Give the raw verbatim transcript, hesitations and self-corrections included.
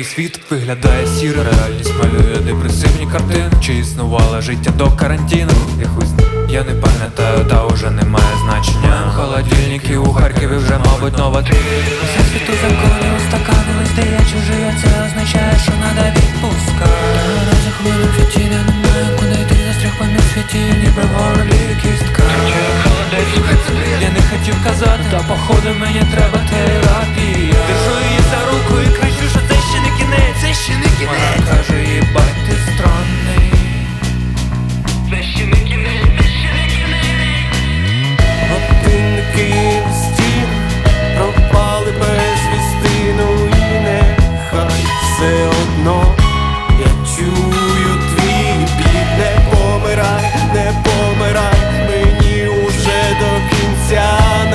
світ виглядає сіро, реальність малює депресивні картини. Чи існувало життя до карантину? Я хуй зна, я не пам'ятаю, та уже не має значення. Холодильники у Харкові вже, мабуть, нова ти. Усе світу закони устаканились, де я чужий, а це означає, що надо відпускати. Разі хвилин в житті немає куди йти, застряг поміж світів, ніби в горлі кістка. Я не хотів казати, та походу мені треба терапія. Держу її за руку і кричу, що це ще не кінець, це ще не кінець. Вона каже, їбать, ти странний. Це ще не кінець, це ще не кінець. Годинники в стін пропали без вістину, і нехай все одно я чую твій біль. Не помирай, не помирай, мені уже до кінця